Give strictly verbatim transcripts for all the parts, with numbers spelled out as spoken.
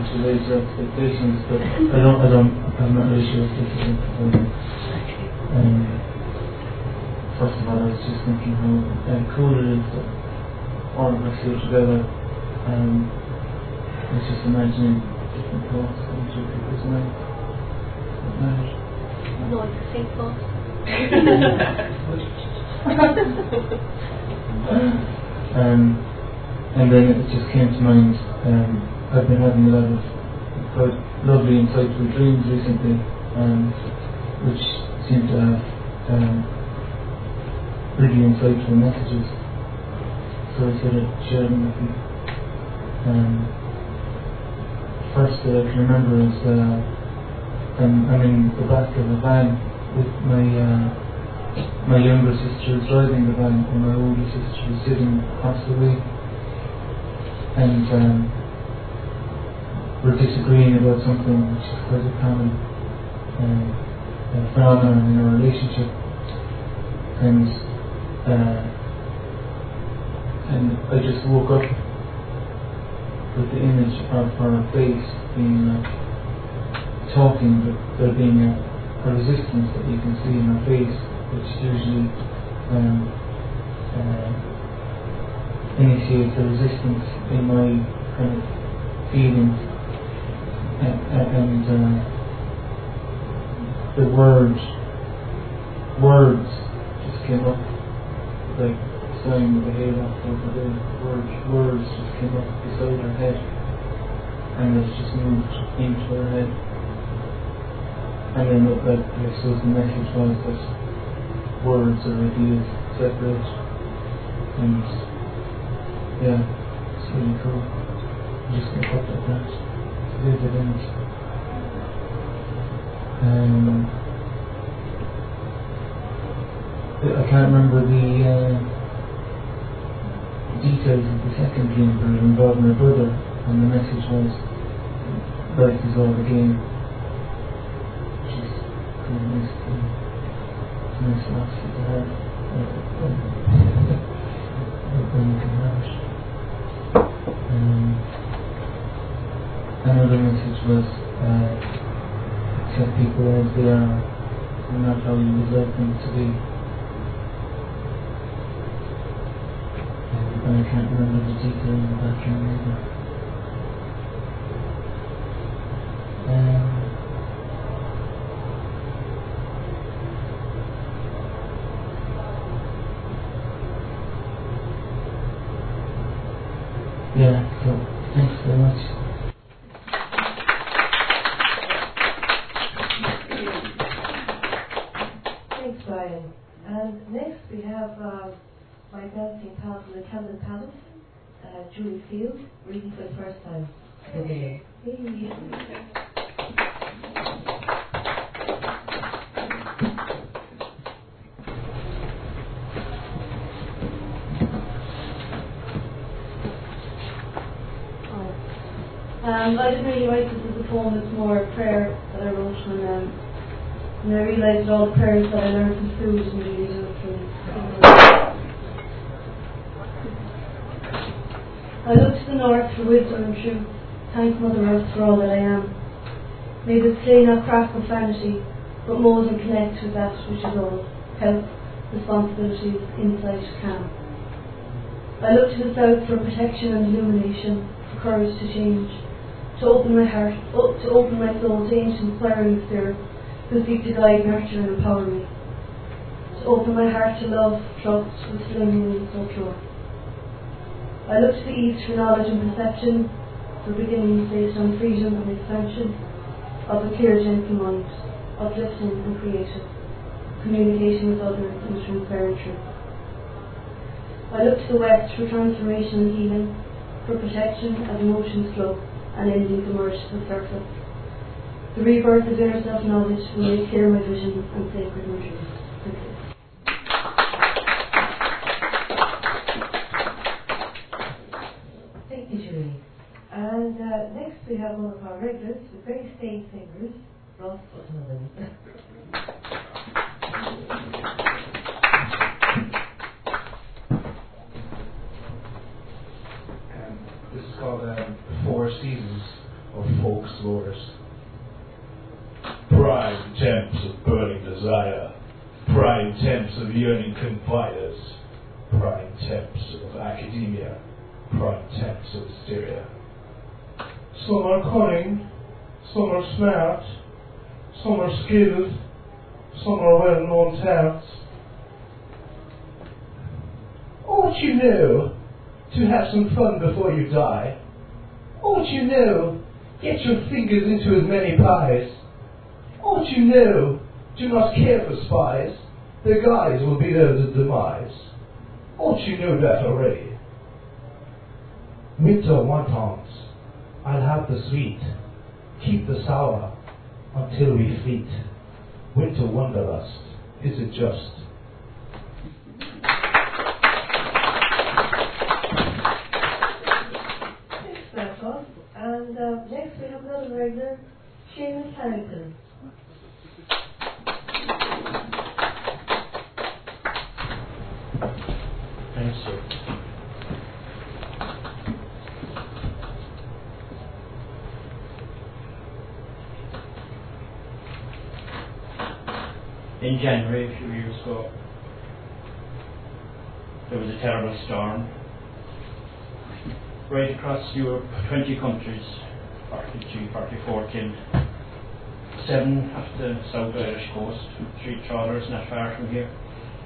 to raise your expectations, but I don't, I don't, I'm not really sure if this is important. Um, first of all, I was just thinking how uh, cool it is that all of us here together. Um, I was just imagining different thoughts going through people's minds. No, it's the same thought. um, and then it just came to mind, um, I've been having a lot of quite lovely, insightful dreams recently, um, which seem to have um, really insightful messages. So I said I'd share them with you. Um, first that I can remember is uh, I'm, I'm in the back of a van with my uh, my younger sister is driving the van and my older sister is sitting across the way, and um, we're disagreeing about something which is quite a common um, uh, phenomenon in our relationship, and uh, and I just woke up with the image of her face being like talking, but there being a, a resistance that you can see in her face, which usually um, uh, initiates a resistance in my kind of feelings, and, and uh, the words words just came up like flying with the hair off over the words words just came up beside her head, and it just moved into her head. And then uh, like, I suppose the message was that words or ideas separate, and yeah, it's really cool. I'm just going to put that down. It's a vivid image. Um, I can't remember the uh, details of the second dream, but it involved my brother, and the message was, life is all a game. Nice, nice philosophy to have when you can have it. Um, another message was uh, accept people as they are and not how you would like them to be. Um, and I can't remember the detail of that dream either. Um, Yeah, so thanks very much. Thanks, Brian. And next we have uh, my dancing pal from the Camden Palace, uh, Julie Field, reading for the first time. Okay. Hey. Um, I didn't really write this as a poem, it's more a prayer that I wrote when, um, when I realised that all the prayers that I learned from school didn't really do it for me. I look to the north for wisdom and truth, thank Mother Earth for all that I am. May the slay not crack with vanity, but mould and connect with that which is all, health, responsibilities, insight, calm. I look to the south for protection and illumination, for courage to change, to open my heart, up to open my soul to ancient inspiring spirits who seek to guide, nurture and empower me. To open my heart to love, trust, with flame so pure. I look to the east for knowledge and perception, for beginnings based on freedom and expansion, of a clear, gentle mind, uplifting and creative, communication with others and transparent truth. I look to the west for transformation and healing, for protection as emotions flow and endings emerge to the surface. The rebirth of inner self-knowledge will make clear my vision and sacred my dreams. Thank you. Thank you, Julie. And uh, next we have one of our regulars, the very same singers, Ross O'Sullivan. This is called uh, Four Seasons, or bookstores. Prime temps of burning desire, prime temps of yearning confiders, prime temps of academia, prime temps of hysteria. Some are cunning, some are smart, some are skilled, some are well-known talents. Ought you know to have some fun before you die? Ought you know, get your fingers into as many pies? Ought you know, do not care for spies, their guise will be theirs of demise. Ought you know that already? Winter wontons, I'll have the sweet, keep the sour, until we fleet. Winter wanderlust, is it just? Thanks, Marcos. And uh, next we have another regular, Seamus Harrington. Thanks, sir. In January, a few years ago, there was a terrible storm. Right across Europe, twenty countries, forty-three, forty-four killed. Seven off the South Irish coast, three trawlers not far from here.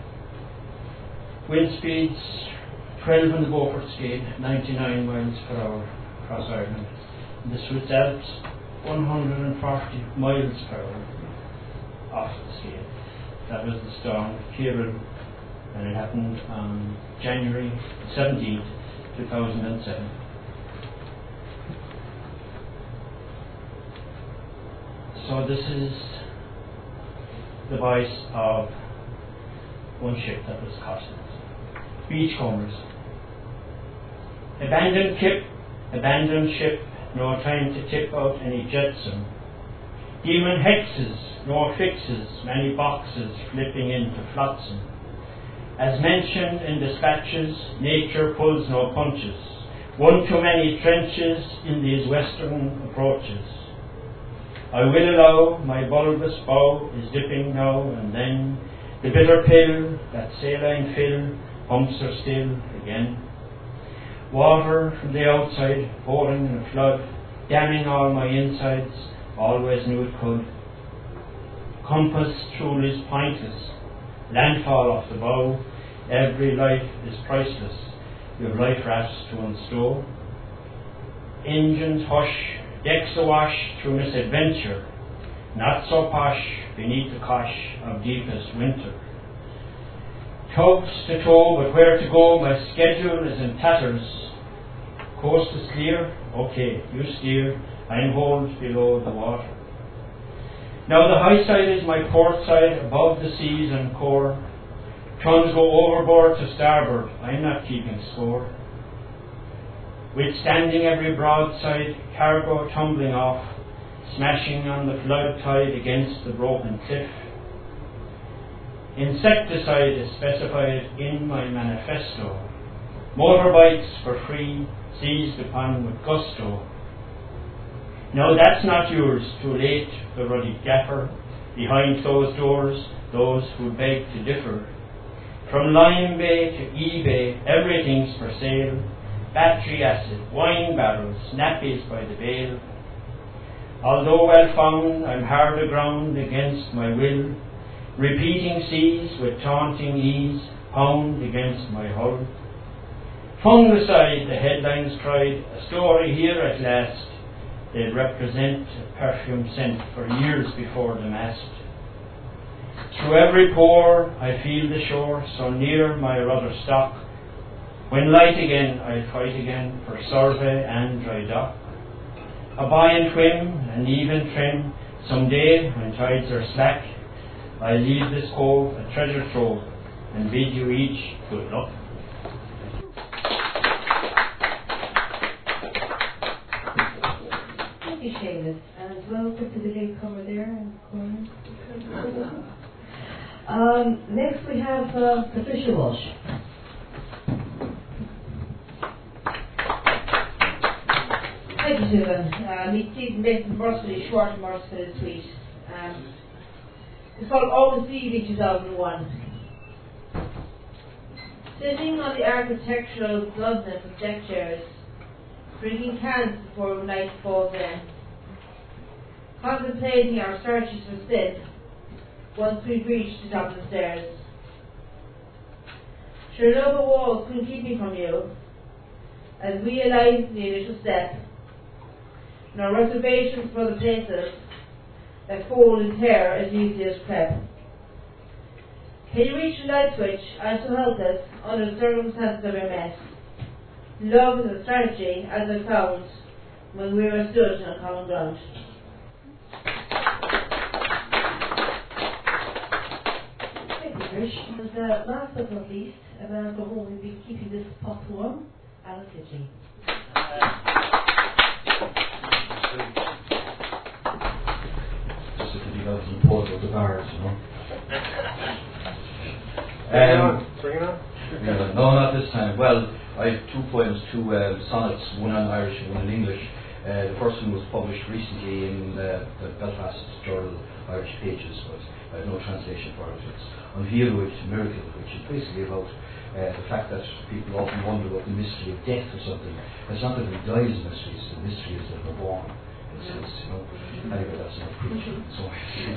Wind speeds twelve on the Beaufort scale, ninety-nine miles per hour across Ireland. In the Swiss Alps, one hundred forty miles per hour off the scale. That was the storm Kirill, and it happened on January seventeenth, two thousand seven. So this is the voice of one ship that was caught. Beachcombers. Abandoned ship, abandoned ship, no time to tip out any jetsam. Demon hexes, no fixes, many boxes flipping into flotsam. As mentioned in dispatches, nature pulls no punches. One too many trenches in these western approaches. I will allow my bulbous bow is dipping now and then. The bitter pill, that saline fill, pumps are still again. Water from the outside, pouring in a flood, damning all my insides, always knew it could. Compass truly is pointless, landfall off the bow, every life is priceless, you've life rafts to unstow. Engines hush, decks awash through misadventure, not so posh beneath the cosh of deepest winter. Tugs to tow, but where to go, my schedule is in tatters. Coast is clear, okay, you steer, I'm hauled below the water. Now the high side is my port side, above the seas and core. Tons go overboard to starboard, I'm not keeping score. Withstanding every broadside, cargo tumbling off, smashing on the flood tide against the broken cliff. Insecticide is specified in my manifesto. Motorbikes for free, seized upon with gusto. No, that's not yours, too late, the ruddy gaffer. Behind closed doors, those who beg to differ. From Lime Bay to eBay, everything's for sale. Battery acid, wine barrels, nappies by the bale. Although well found, I'm hard aground against my will. Repeating seas with taunting ease, pound against my hull. Fungicide, the headlines cried, a story here at last. They'd represent a perfume scent for years before the mast. Through every pore I feel the shore, so near my rudder stock. When light again I'll fight again for survey and dry dock. A buoyant whim and even trim, some day when tides are slack, I'll leave this cove a treasure trove and bid you each good luck. Thank you, Seamus, and welcome to the latecomer there in the corner. um, next we have uh, Patricia Walsh. Thank you, Susan. Um, he's Stephen Mason, mercifully short and mercifully sweet. Um, it's called August Levy two thousand one. Sitting on the architectural bluntness of deck chairs, drinking cans before night falls in, contemplating our searches for sin once we've reached the top of the stairs. Sure, no walls couldn't keep me from you, as we alight the initial step, nor reservations for the places that fold and tear as easy as prep. Can you reach the light switch I so helpless under the circumstances of your mess? Love is a strategy as I found when we were stood on common ground. Thank you, Trish. And uh, last but not least, and I'll go home and be keeping this pot warm, Alice Hitchin. Just if you got some pause with the bars, you know. Um, Bring it on. Yeah, no, not this time. Well, I have two poems, two uh, sonnets, one in Irish and one in English. Uh, the first one was published recently in uh, the Belfast Journal Irish Pages, but I have no translation for it. It's on Vieruit Miracle, which is basically about uh, the fact that people often wonder about the mystery of death or something. It's not that we die as a mystery, it's the mystery is that we're born. It's, it's, you know, anyway, that's enough preaching. So,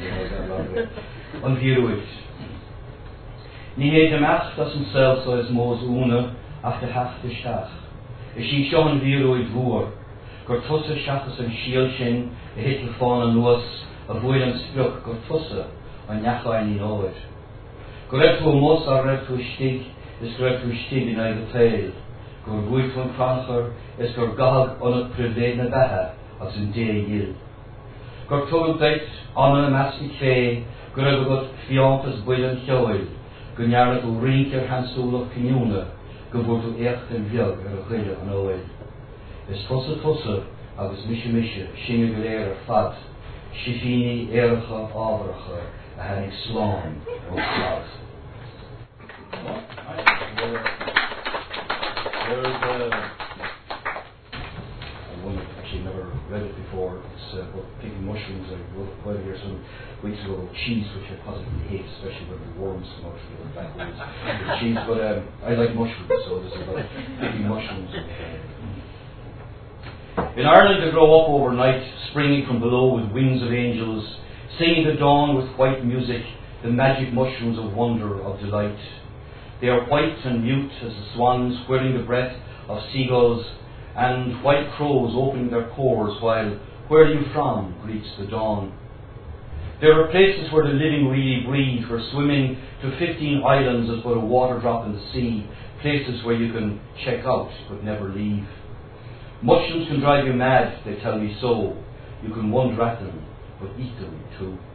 on Vieruit. Ní héad amach das an selsa is mós úna ach de haft isteach. Is sí seo an víróid bhúr, gur tusa seachas an síal sin a hitl fáin an nuas a bhuail an spruch gur tusa an neacháin í nóid. Gur raibh tú mós a raibh tú stig is gur raibh tú stig in aige tail. Gur bhuail tú an cranchar is gur gahag anad privé na bethe as an dé dhil. Gur tú beit anna masci clé gur raibh agat fiantas bhuail an cheoil. Gynnyarad o reincer hansúlach cynniúna, gyfwrdd o eich yn fiog ar y chwilio yn oed. Ys tosa tosa, agos misha misha, singa gydair ar fad, shifini ercha afracha, a hannig slán o fad. There's a... I wonder, actually never read it before, it's uh, about picking mushrooms. I wrote a poem here some weeks ago about cheese, which I positively hate, especially when the worms come out of the black worms with cheese, but um, I like mushrooms, so this is about picking mushrooms. In Ireland they grow up overnight, springing from below with wings of angels, singing the dawn with white music, the magic mushrooms of wonder, of delight. They are white and mute as the swans whirling the breath of seagulls, and white crows opening their pores while "Where are you from?" greets the dawn. There are places where the living really breathe, where swimming to fifteen islands is but a water drop in the sea, places where you can check out but never leave. Mushrooms can drive you mad, they tell me so. You can wonder at them, but eat them too.